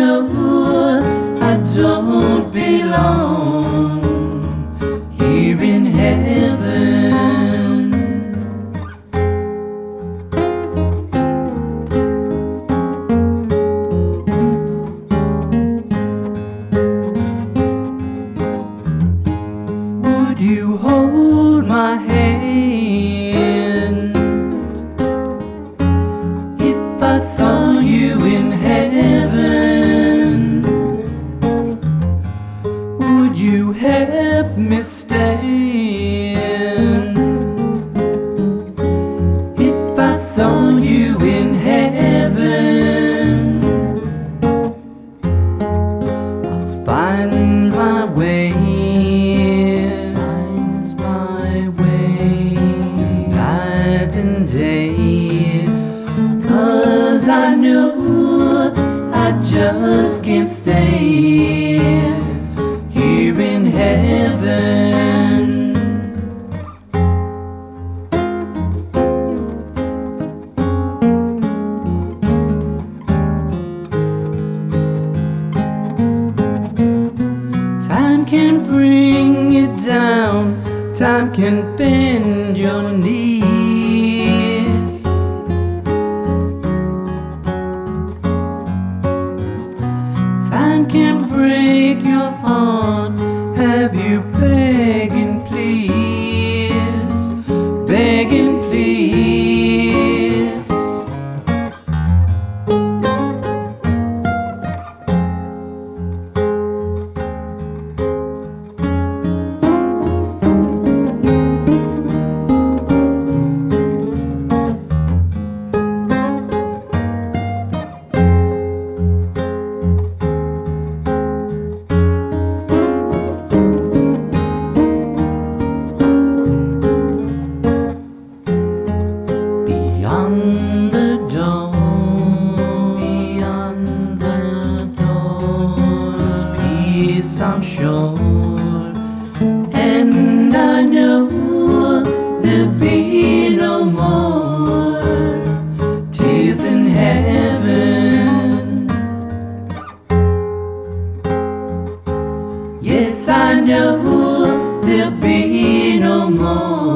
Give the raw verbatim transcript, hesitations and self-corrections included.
know I don't belong here in heaven. Would you hold my hand if I saw you in heaven? Would you help me stand if I saw you in heaven? I'll find my way, finds my way night and day, 'cause I know I just can't stay here in heaven. Time can bring you down, time can bend your knees. Time can break your heart, have you begging please, begging please. Beyond the door, beyond the door's peace I'm sure, and I know there'll be no more tears in heaven. Yes, I know there'll be no more